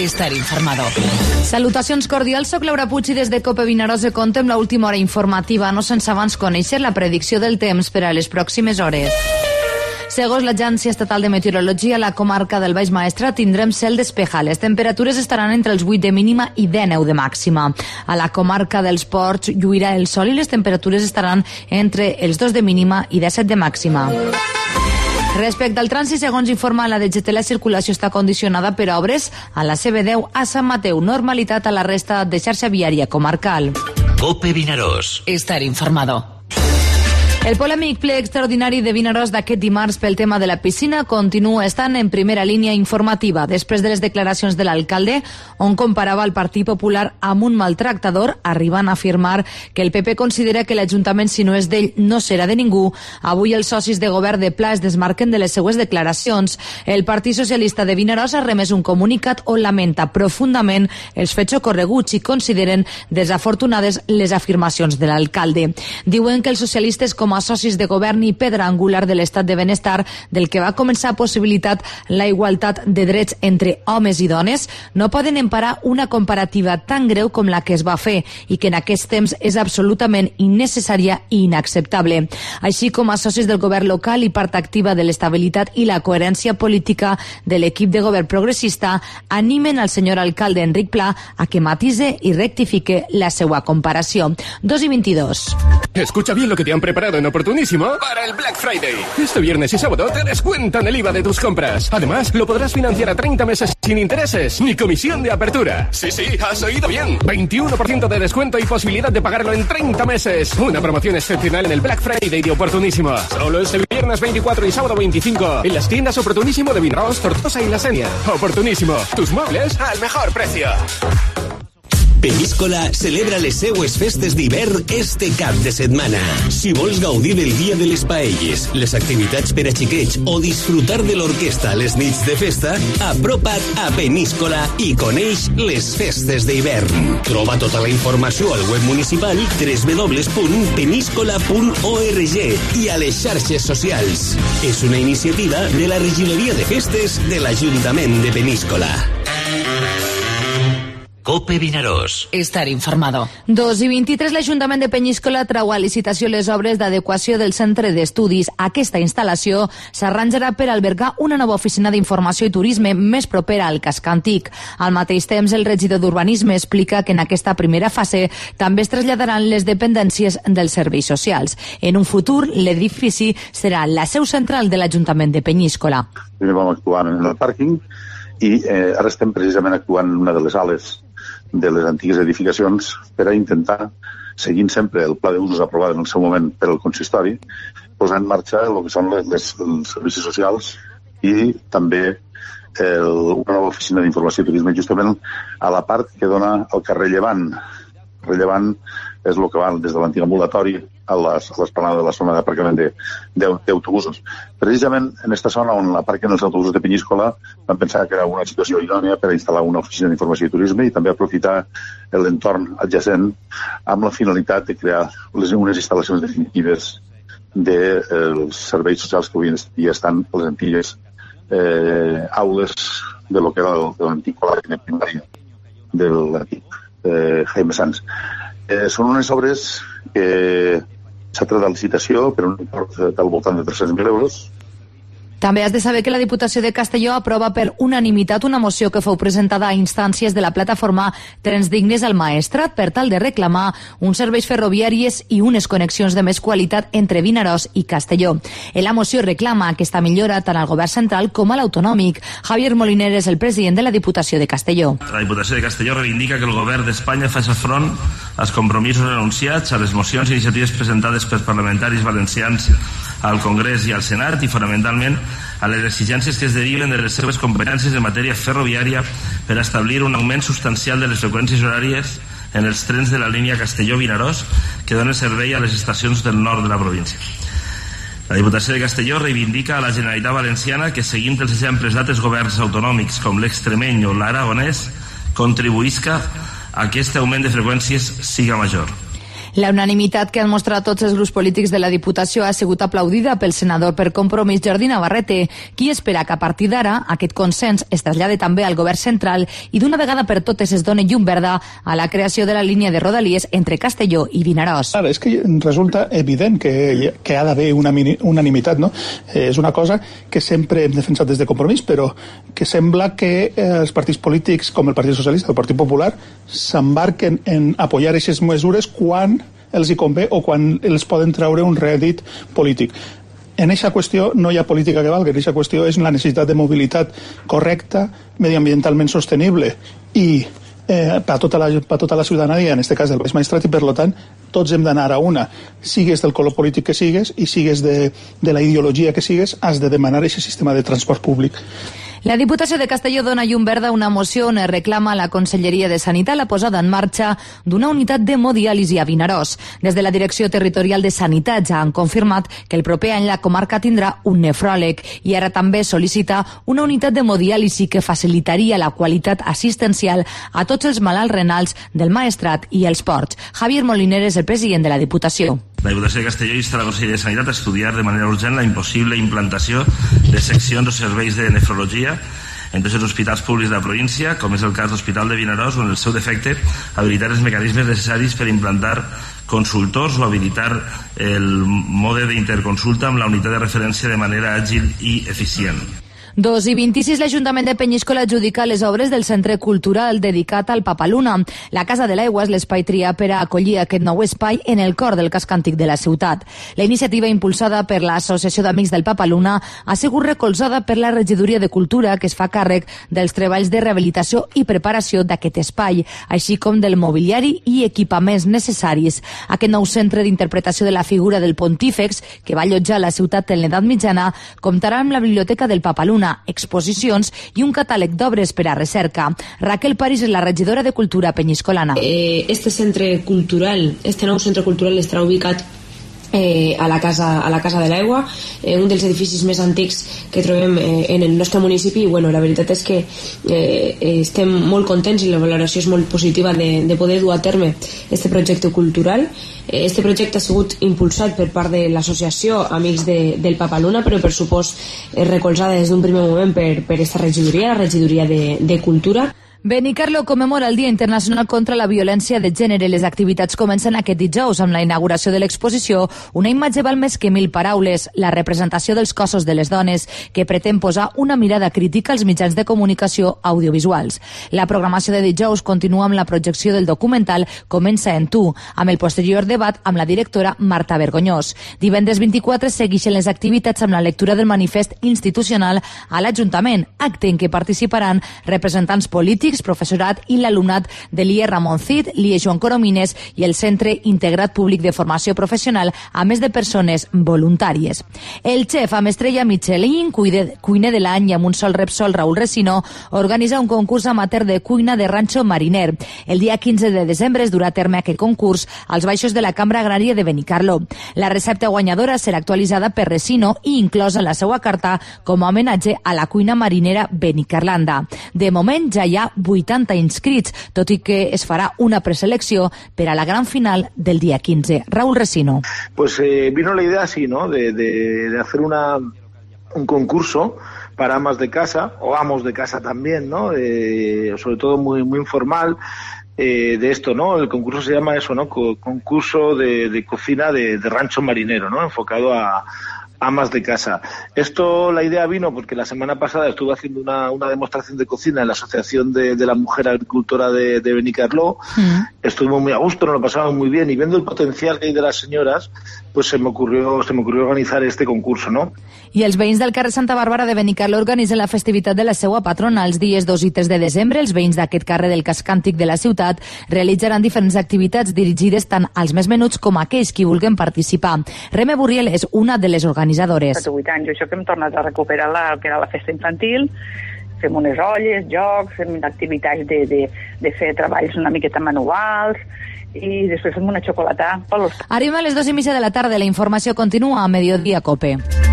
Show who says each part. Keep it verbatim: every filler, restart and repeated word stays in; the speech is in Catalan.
Speaker 1: estar informado.
Speaker 2: Salutacions cordials, soc Laura Puig i des de Cope Vinaròs contem l'última hora informativa, no sense abans conèixer la predicció del temps per a les pròximes hores. Segons l'Agència Estatal de Meteorologia, la comarca del Baix Maestrat tindrem cel despejat. Les temperatures estaran entre els vuit de mínima i deu de màxima. A la comarca dels Ports lluirà el sol i les temperatures estaran entre els dos de mínima i disset de màxima. Respecte al trànsit, segons informa la D G T, la circulació està condicionada per obres a la C B deu a Sant Mateu. Normalitat a la resta de xarxa viària comarcal.
Speaker 1: Cope Vinaròs. Estar informado.
Speaker 2: El polèmic ple extraordinari de Vinaròs d'aquest dimarts pel tema de la piscina continua estant en primera línia informativa després de les declaracions de l'alcalde, on comparava el Partit Popular amb un maltractador, arribant a afirmar que el P P considera que l'Ajuntament, si no és d'ell, no serà de ningú. Avui els socis de govern de Pla es desmarquen de les seues declaracions. El Partit Socialista de Vinaròs ha remès un comunicat on lamenta profundament els fets ocorreguts i consideren desafortunades les afirmacions de l'alcalde. Diuen que els socialistes, com a socis de govern i pedra angular de l'estat de benestar del que va començar a possibilitat la igualtat de drets entre homes i dones, no poden emparar una comparativa tan greu com la que es va fer i que en aquest temps és absolutament innecessària i inacceptable. Així com a socis del govern local i part activa de l'estabilitat i la coherència política de l'equip de govern progressista, animen al senyor alcalde Enric Pla a que matise i rectifique la seva comparació. dos i veintidós.
Speaker 3: Escucha bien lo que te han preparado en Oportunísimo para el Black Friday. Este viernes y sábado te descuentan el I V A de tus compras. Además, lo podrás financiar a treinta meses sin intereses ni comisión de apertura. Sí, sí, has oído bien. veintiuno por ciento de descuento y posibilidad de pagarlo en treinta meses. Una promoción excepcional en el Black Friday de Oportunísimo. Solo este viernes veinticuatro y sábado veinticinco en las tiendas Oportunísimo de Vinaròs, Tortosa y La Sénia. Oportunísimo, tus muebles al mejor precio.
Speaker 4: Peníscola celebra les seues festes d'hivern este cap de setmana. Si vols gaudir del dia de les paelles, les activitats per a xiquets o disfrutar de l'orquestra a les nits de festa, apropa't a Peníscola i coneix les festes d'hivern. Troba tota la informació al web municipal w w w punt peníscola punt org i a les xarxes socials. És una iniciativa de la Regidoria de Festes de l'Ajuntament de Peníscola.
Speaker 1: Cope Vinaròs. Estar informado.
Speaker 2: dos i vint-i-tres, l'Ajuntament de Peníscola trau a licitació les obres d'adequació del centre d'estudis. Aquesta instal·lació s'arranjarà per albergar una nova oficina d'informació i turisme més propera al casc antic. Al mateix temps, el regidor d'Urbanisme explica que en aquesta primera fase també es traslladaran les dependències dels serveis socials. En un futur, l'edifici serà la seu central de l'Ajuntament de Peníscola.
Speaker 5: Primer vam actuar en el pàrquing i eh, ara estem precisament actuant en una de les ales de les antigues edificacions per a intentar, seguint sempre el pla d'usos aprovat en el seu moment per al consistori, posar en marxa el que són les, les, els servicis socials i també el, una nova oficina d'informació i turisme justament a la part que dona el carrer Llevant. El Llevant és el que va des de l'antic ambulatori a l'esplanada de la zona d'aparcament d'autobusos. Precisament en aquesta zona on aparquen els autobusos de Peníscola vam pensar que era una situació idònia per a instal·lar una oficina d'informació i turisme i també aprofitar l'entorn adjacent amb la finalitat de crear les, unes instal·lacions definitives dels de, serveis socials que avui ja estan a les antigues eh, aules de lo que era l'antic col·legi de primària de l'antic eh, Jaime Sanz. Eh, són unes obres que s'ha tret a licitació per un import del voltant de tres-cents mil euros.
Speaker 2: També has de saber que la Diputació de Castelló aprova per unanimitat una moció que fou presentada a instàncies de la plataforma Trens Dignes al Maestrat per tal de reclamar uns serveis ferroviaris i unes connexions de més qualitat entre Vinaròs i Castelló. En la moció reclama aquesta millora tant al govern central com a l'autonòmic. Javier Moliner és el president de la Diputació de Castelló.
Speaker 6: La Diputació de Castelló reivindica que el govern d'Espanya faci front als compromisos anunciats, a les mocions i iniciatives presentades pels parlamentaris valencians al Congrés i al Senat i fonamentalment a les exigències que es deriven de les seves competències en matèria ferroviària per establir un augment substancial de les freqüències horàries en els trens de la línia Castelló-Vinaròs que donen servei a les estacions del nord de la província. La Diputació de Castelló reivindica a la Generalitat Valenciana que, seguint els exemples d'altres governs autonòmics com l'extremeny o l'aragonès, contribuïsca a que aquest augment de freqüències siga major.
Speaker 2: La unanimitat que han mostrat tots els grups polítics de la Diputació ha sigut aplaudida pel senador per Compromís Jordi Navarrete, qui espera que a partir d'ara aquest consens es trasllade també al govern central i d'una vegada per totes es doni llum verda a la creació de la línia de Rodalies entre Castelló i Vinaròs.
Speaker 7: Ara, és que resulta evident que, que ha d'haver una unanimitat, no? Eh, és una cosa que sempre hem defensat des de Compromís, però que sembla que eh, els partits polítics, com el Partit Socialista, el Partit Popular, s'embarquen en apoyar aquestes mesures quan els hi convé o quan els poden treure un rèdit polític. En aquesta qüestió no hi ha política que valgui, en aquesta qüestió és la necessitat de mobilitat correcta, mediambientalment sostenible i eh, per, a tota la, per a tota la ciutadania, en aquest cas del Baix Maestrat, i per tant tots hem d'anar a una. Sigues del color polític que sigues i sigues de, de la ideologia que sigues, has de demanar aquest sistema de transport públic.
Speaker 2: La Diputació de Castelló dona llum verda a una moció on es reclama a la Conselleria de Sanitat la posada en marxa d'una unitat d'hemodiàlisi a Vinaròs. Des de la Direcció Territorial de Sanitat ja han confirmat que el proper any la comarca tindrà un nefròleg i ara també sol·licita una unitat d'hemodiàlisi que facilitaria la qualitat assistencial a tots els malalts renals del Maestrat i els Ports. Javier Moliner és el president de la Diputació.
Speaker 6: La Diputació de Castelló insta la Conselleria de Sanitat a estudiar de manera urgent la impossible implantació de seccions o serveis de nefrologia en tots els hospitals públics de la província, com és el cas de l'Hospital de Vinaròs, o en el seu defecte habilitar els mecanismes necessaris per implantar consultors o habilitar el mode d'interconsulta amb la unitat de referència de manera àgil i eficient.
Speaker 2: Dos i vint-i-sis, l'Ajuntament de Penyíscola adjudica les obres del Centre Cultural dedicat al Papaluna. La Casa de l'Aigua és l'espai triat per a acollir aquest nou espai en el cor del casc antic de la ciutat. La iniciativa impulsada per l'Associació d'Amics del Papaluna ha sigut recolzada per la Regidoria de Cultura, que es fa càrrec dels treballs de rehabilitació i preparació d'aquest espai, així com del mobiliari i equipaments necessaris. Aquest nou centre d'interpretació de la figura del pontífex, que va allotjar la ciutat en l'edat mitjana, comptarà amb la Biblioteca del Papaluna, exposicions i un catàleg d'obres per a recerca. Raquel París és la regidora de Cultura penyiscolana.
Speaker 8: Eh, este centre cultural, este nou centre cultural estarà ubicat Eh, a la Casa, a la Casa de l'Aigua, eh, un dels edificis més antics que trobem eh, en el nostre municipi, i bueno, la veritat és que eh, estem molt contents i la valoració és molt positiva de, de poder dur a terme este projecte cultural. Eh, este projecte ha sigut impulsat per part de l'associació Amics de, del Papaluna, però per supost eh, recolzada des d'un primer moment per, per esta regidoria, la regidoria de, de Cultura.
Speaker 2: Benicarló commemora el Dia Internacional contra la Violència de Gènere. Les activitats comencen aquest dijous amb la inauguració de l'exposició Una imatge val més que mil paraules, la representació dels cossos de les dones, que pretén posar una mirada crítica als mitjans de comunicació audiovisuals. La programació de dijous continua amb la projecció del documental Comença en tu, amb el posterior debat amb la directora Marta Vergonyós. Divendres vint-i-quatre segueixen les activitats amb la lectura del manifest institucional a l'Ajuntament, acte en què participaran representants polítics, professorat i l'alumnat de l'I E Ramon Cid, l'I E Joan Coromines i el Centre Integrat Públic de Formació Professional, a més de persones voluntàries. El xef amb estrella Michelin, cuiner de l'any i amb un sol Repsol, Raúl Resino, organitza un concurs amateur de cuina de ranxo mariner. El dia quinze de desembre es durà a terme aquest concurs als baixos de la Cambra Agrària de Benicarló. La recepta guanyadora serà actualitzada per Resino i inclosa en la seva carta com a homenatge a la cuina marinera benicarlanda. De moment ja hi ha vuitanta inscrits, tot i que es farà una preselecció per a la gran final del día quince. Raúl Resino.
Speaker 9: Pues eh, vino la idea así, ¿no? De, de, de hacer una, un concurso para amas de casa, o amos de casa también, ¿no? Eh, sobre todo muy, muy informal. Eh, de esto, ¿no? El concurso se llama eso, ¿no? Co- concurso de, de cocina de, de rancho marinero, ¿no? Enfocado a amas de casa. Esto, la idea vino porque la semana pasada estuve haciendo una, una demostración de cocina en la Asociación de, de la Mujer Agricultora de, de Benicarló. Mm. Estuvimos muy a gusto, nos lo pasamos muy bien, y viendo el potencial que hay de las señoras, pues se me ocurrió, se me ocurrió organizar este concurso, ¿no?
Speaker 2: I els veïns del carrer Santa Bàrbara de Benicarló organitzen la festivitat de la seva patrona. Els dies dos i tres de desembre, els veïns d'aquest carrer del casc antic de la ciutat realitzaran diferents activitats dirigides tant als més menuts com a aquells qui vulguin participar. Reme Burriel és una de les organitzadores.
Speaker 10: Fa vuit anys, això que hem tornat a recuperar la, el que era la festa infantil, fem unes olles, jocs, fem activitats de, de, de fer treballs una miqueta manuals, i després fem una xocolata.
Speaker 2: Arribem a les dos i mitja de la tarda. La informació continua a Mediodía Cope.